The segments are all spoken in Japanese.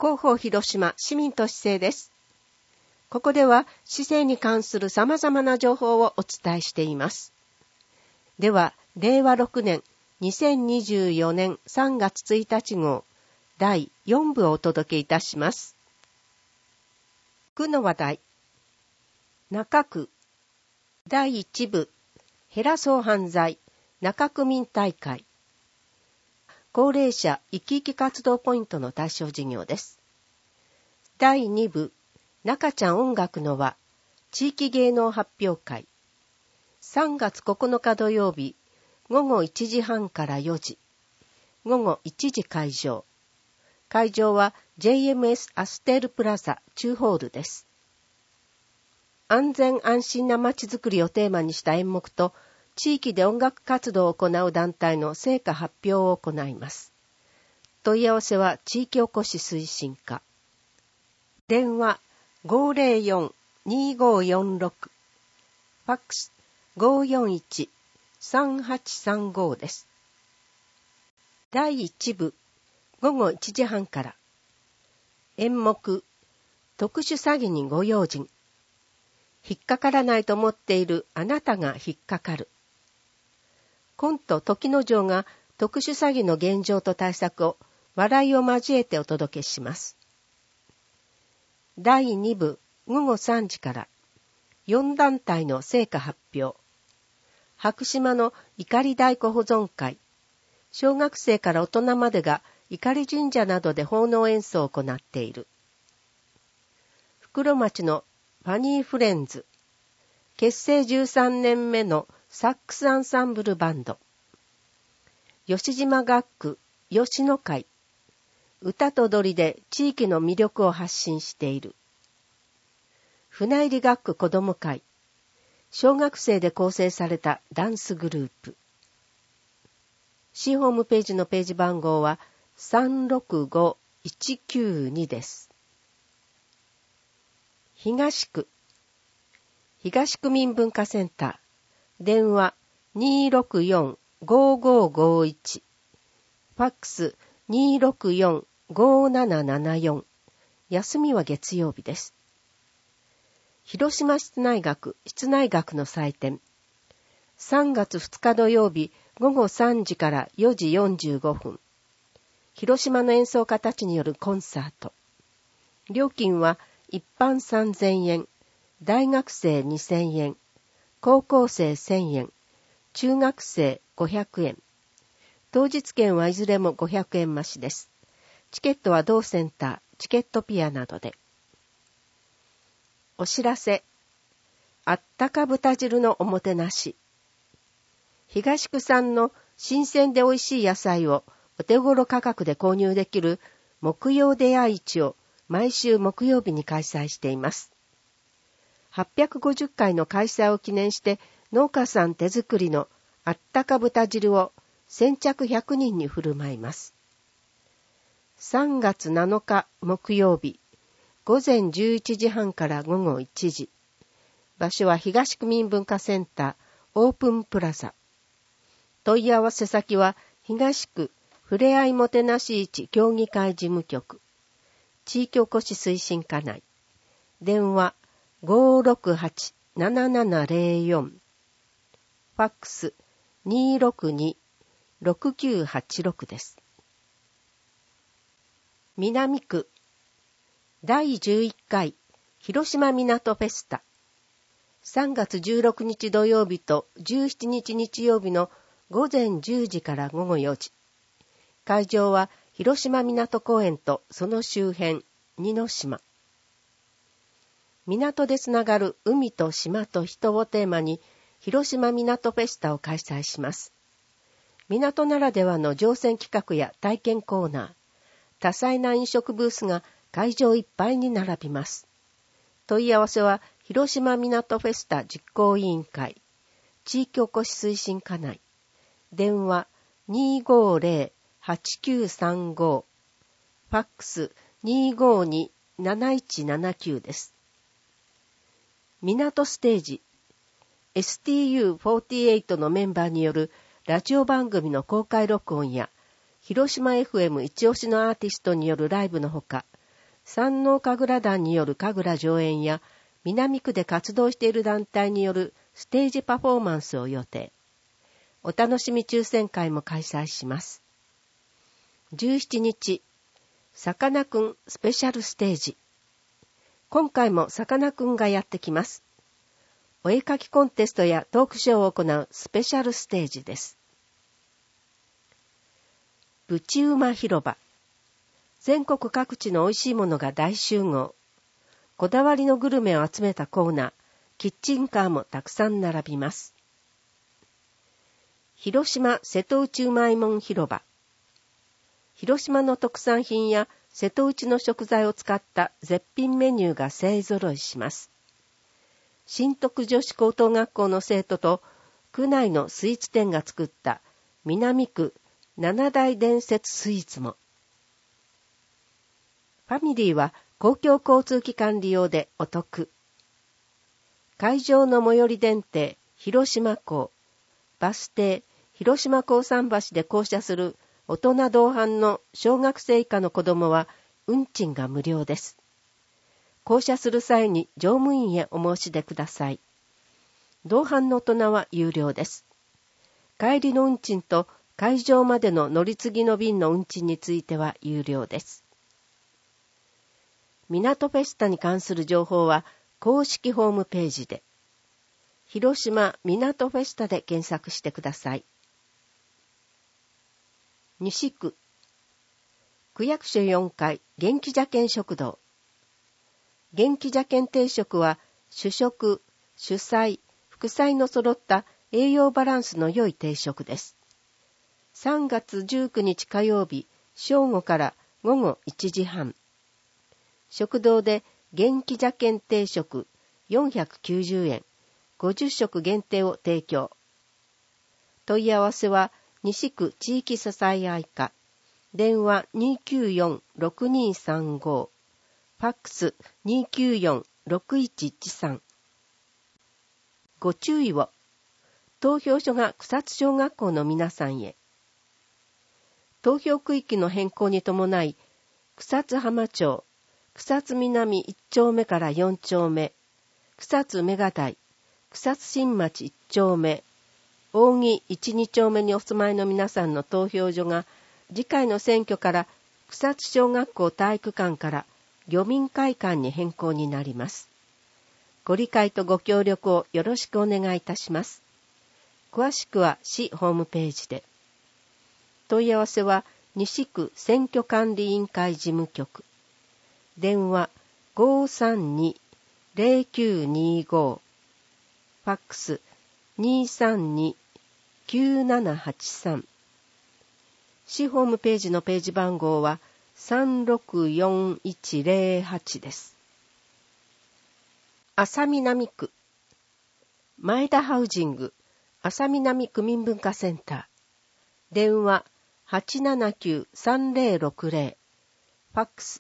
広報広島市民と市政です。ここでは市政に関する様々な情報をお伝えしています。では、令和6年2024年3月1日号第4部をお届けいたします。区の話題。中区第1部減らそう犯罪中区民大会。高齢者生き生き活動ポイントの対象事業です。第2部中ちゃん音楽の輪地域芸能発表会。3月9日土曜日午後1時半から4時。午後1時会場。会場は JMS アステールプラザ中ホールです。安全安心なまちづくりをテーマにした演目と地域で音楽活動を行う団体の成果発表を行います。問い合わせは地域おこし推進課。電話 504-2546。ファックス 541-3835 です。第1部午後1時半から。演目特殊詐欺にご用心。引っかからないと思っているあなたが引っかかる。コント時之丞が特殊詐欺の現状と対策を笑いを交えてお届けします。第2部午後3時から4団体の成果発表。白島の怒り太鼓保存会。小学生から大人までが怒り神社などで奉納演奏を行っている。袋町のファニーフレンズ。結成13年目のサックスアンサンブルバンド。吉島学区吉野会。歌と踊りで地域の魅力を発信している。船入学区子ども会。小学生で構成されたダンスグループ。市ホームページのページ番号は365192です。東区民文化センター。電話 264-5551。ファックス 264-5774。休みは月曜日です。広島室内学の祭典。3月2日土曜日午後3時から4時45分。広島の演奏家たちによるコンサート。料金は一般3000円、大学生2000円、高校生1000円、中学生500円。当日券はいずれも500円増しです。チケットは同センター、チケットピアなどで。お知らせ。あったか豚汁のおもてなし。東区産の新鮮で美味しい野菜をお手頃価格で購入できる木曜出会い市を毎週木曜日に開催しています。850回の開催を記念して農家さん手作りのあったか豚汁を先着100人に振る舞います。3月7日木曜日午前11時半から午後1時。場所は東区民文化センターオープンプラザ。問い合わせ先は東区ふれあいもてなし市協議会事務局。地域おこし推進課内。電話 568-7704。ファックス 262-6986 です。南区第11回広島港フェスタ。3月16日土曜日と17日日曜日の午前10時から午後4時。会場は広島港公園とその周辺、二の島。港でつながる海と島と人をテーマに広島港フェスタを開催します。港ならではの乗船企画や体験コーナー、多彩な飲食ブースが会場いっぱいに並びます。問い合わせは広島港フェスタ実行委員会、地域おこし推進課内。電話 250-8935。ファックス 252-7179 です。港ステージ。STU48 のメンバーによるラジオ番組の公開録音や広島 FM 一押しのアーティストによるライブのほか、 山王神楽団による神楽上演や、南区で活動している団体によるステージパフォーマンスを予定。お楽しみ抽選会も開催します。17日、さかなクンスペシャルステージ。今回もさかなクンがやってきます。お絵かきコンテストやトークショーを行うスペシャルステージです。ぶちうま広場。全国各地の美味しいものが大集合。こだわりのグルメを集めたコーナー、キッチンカーもたくさん並びます。広島瀬戸内うまいもん広場。広島の特産品や瀬戸内の食材を使った絶品メニューが勢ぞろいします。新徳女子高等学校の生徒と区内のスイーツ店が作った南区七大伝説スイーツも。ファミリーは公共交通機関利用でお得。会場の最寄り電停広島港、バス停広島港桟橋で降車する大人同伴の小学生以下の子供は運賃が無料です。降車する際に乗務員へお申し出ください。同伴の大人は有料です。帰りの運賃と会場までの乗り継ぎの便の運賃については有料です。港フェスタに関する情報は公式ホームページで、広島港フェスタで検索してください。西区、区役所4階元気茶券食堂。元気茶券定食は主食、主菜、副菜の揃った栄養バランスの良い定食です。3月19日火曜日、正午から午後1時半。食堂で元気茶券定食490円、50食限定を提供。問い合わせは西区地域支え合い課、電話 294-6235、ファックス 294-6113。ご注意を。投票所が草津小学校の皆さんへ。投票区域の変更に伴い、草津浜町、草津南1丁目から4丁目、草津目が台、草津新町1丁目、扇1、2丁目にお住まいの皆さんの投票所が、次回の選挙から草津小学校体育館から漁民会館に変更になります。ご理解とご協力をよろしくお願いいたします。詳しくは市ホームページで。問い合わせは西区選挙管理委員会事務局。電話 532-0925。ファックス 232-9783。市ホームページのページ番号は364108です。安佐南区前田ハウジング安佐南区民文化センター。電話 879-3060。ファックス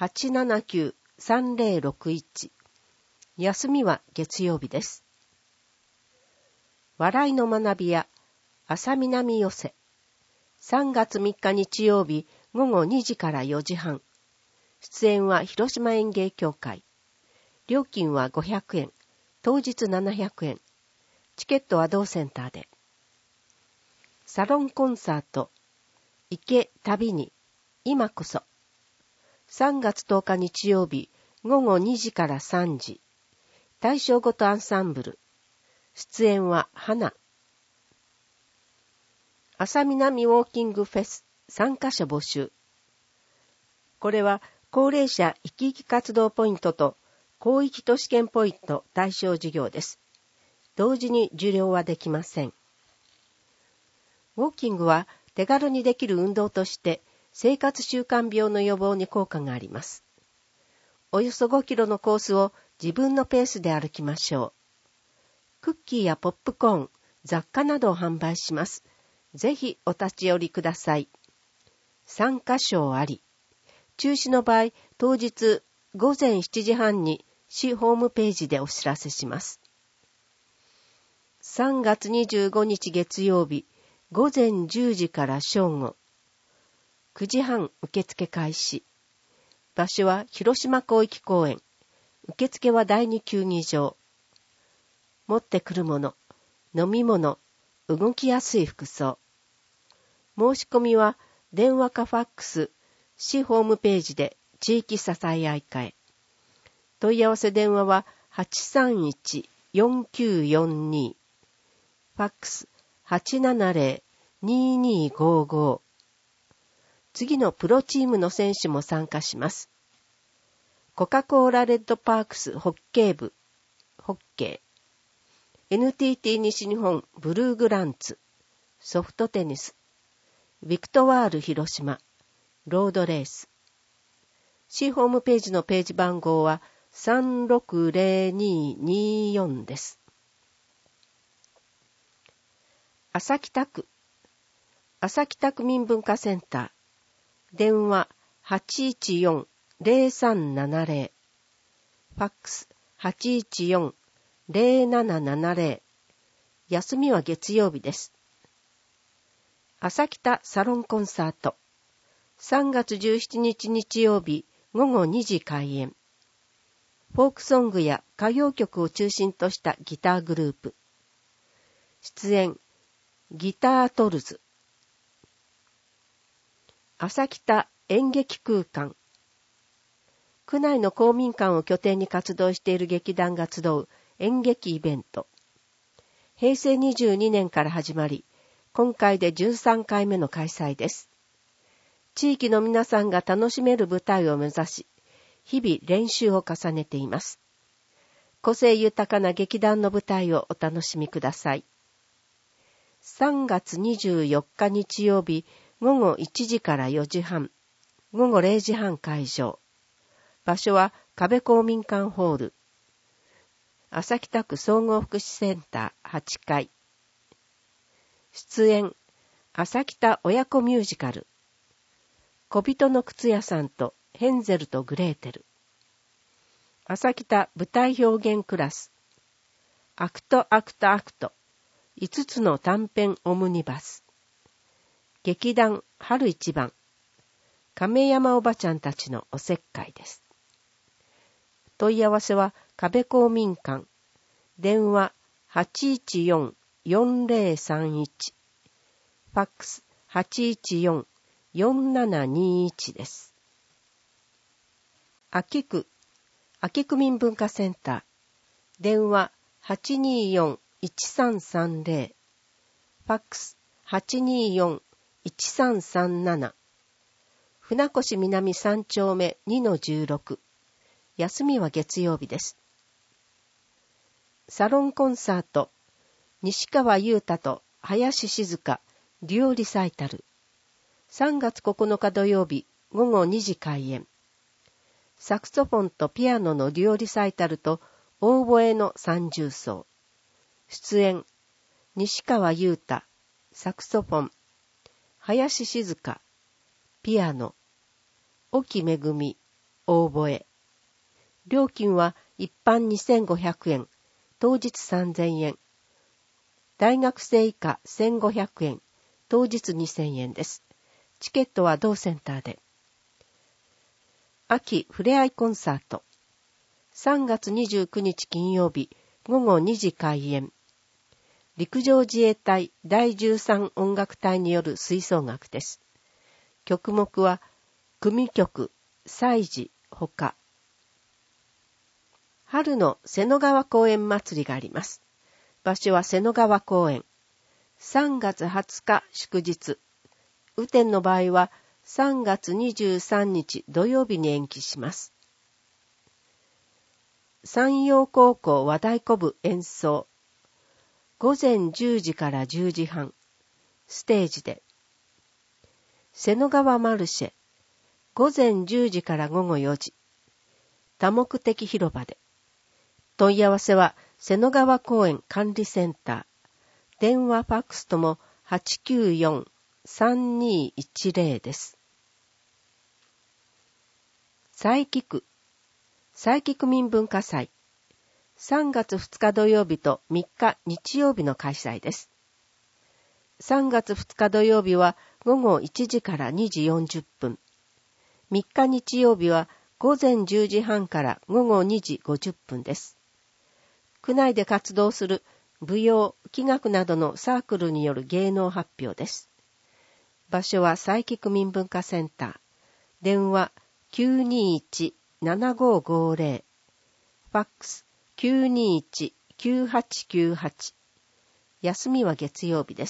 879-3061。休みは月曜日です。笑いの学びや安佐南寄せ。3月3日日曜日午後2時から4時半。出演は広島園芸協会。料金は500円。当日700円。チケットは同センターで。サロンコンサート。行け旅に。今こそ。3月10日日曜日午後2時から3時。大正ごとアンサンブル。出演は花。安佐南ウォーキングフェス参加者募集。これは高齢者生き生き活動ポイントと広域都市圏ポイント対象事業です。同時に受領はできません。ウォーキングは手軽にできる運動として生活習慣病の予防に効果があります。およそ5キロのコースを自分のペースで歩きましょう。クッキーやポップコーン、雑貨などを販売します。ぜひお立ち寄りください。参加賞あり。中止の場合、当日午前7時半に市ホームページでお知らせします。3月25日月曜日、午前10時から正午。9時半受付開始。 場所は広島広域公園。受付は第2球技場。持ってくるもの、飲み物、動きやすい服装。申し込みは電話かファックス、市ホームページで地域支え合い会。問い合わせ電話は 831-4942。ファックス 870-2255。次のプロチームの選手も参加します。コカ・コーラレッドパークスホッケー部、ホッケー。NTT 西日本ブルーグランツ、ソフトテニス。ビクトワール広島、ロードレース。市ホームページのページ番号は360224です。朝北区民文化センター。電話 814-0370。ファックス 814-0770。休みは月曜日です。朝北サロンコンサート。3月17日日曜日午後2時開演。フォークソングや歌謡曲を中心としたギターグループ。出演、ギタートルズ。朝北演劇空間。区内の公民館を拠点に活動している劇団が集う演劇イベント。平成22年から始まり、今回で13回目の開催です。地域の皆さんが楽しめる舞台を目指し、日々練習を重ねています。個性豊かな劇団の舞台をお楽しみください。3月24日日曜日午後1時から4時半、午後0時半会場。場所は壁公民館ホール。朝北区総合福祉センター8階。出演、朝北親子ミュージカル。小人の靴屋さんとヘンゼルとグレーテル。朝北舞台表現クラス。アクト5つの短編オムニバス。劇団春一番。亀山おばちゃんたちのおせっかいです。問い合わせは壁公民館。電話 814-4031。ファックス 814-4721 です。秋区民文化センター。電話 824-1330。ファックス 824-1337。船越南3丁目 2-16。休みは月曜日です。サロンコンサート。西川優太と林静香デュオリサイタル。3月9日土曜日午後2時開演。サクソフォンとピアノのデュオリサイタルとオーボエの三重奏。出演、西川優太、サクソフォン、林静香、ピアノ、沖めぐみ、オーボエ。料金は一般2500円、当日3000円。大学生以下1500円、当日2000円です。チケットは同センターで。秋ふれあいコンサート。3月29日金曜日午後2時開演。陸上自衛隊第13音楽隊による吹奏楽です。曲目は組曲、祭事、ほか。春の瀬野川公園祭りがあります。場所は瀬野川公園。3月20日祝日。雨天の場合は3月23日土曜日に延期します。山陽高校和太鼓部演奏。午前10時から10時半。ステージで。瀬野川マルシェ。午前10時から午後4時。多目的広場で。問い合わせは瀬野川公園管理センター。電話ファックスとも894-3210です。佐伯区民文化祭。3月2日土曜日と3日日曜日の開催です。3月2日土曜日は午後1時から2時40分。3日日曜日は午前10時半から午後2時50分です。区内で活動する舞踊、器楽などのサークルによる芸能発表です。場所は佐伯区民文化センター。電話 921-7550。ファックス 921-9898。休みは月曜日です。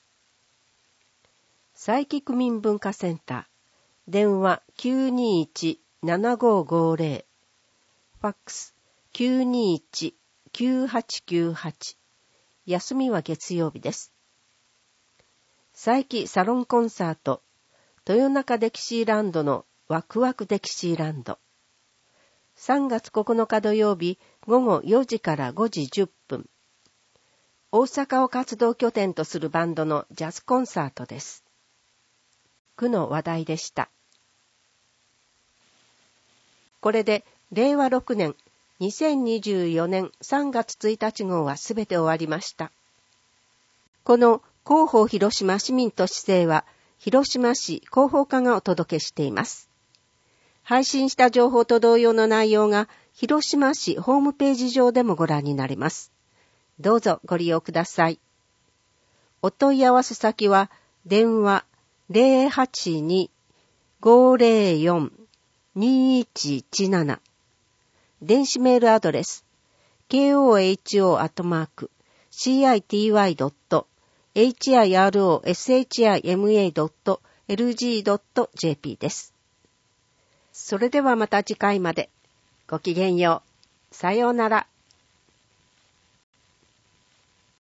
佐伯区民文化センター。電話 921-7550。ファックス 921-9898。休みは月曜日です。佐伯サロンコンサート、豊中デキシーランドのワクワクデキシーランド。3月9日土曜日午後4時から5時10分。大阪を活動拠点とするバンドのジャズコンサートです。区の話題でした。これで令和6年2024年3月1日号はすべて終わりました。この広報広島市民都市政は広島市広報課がお届けしています。配信した情報と同様の内容が広島市ホームページ上でもご覧になれます。どうぞご利用ください。お問い合わせ先は電話 082-504-2117 電子メールアドレス koho@hirosHIMA.lg.jp です。それではまた次回まで。ごきげんよう。さようなら。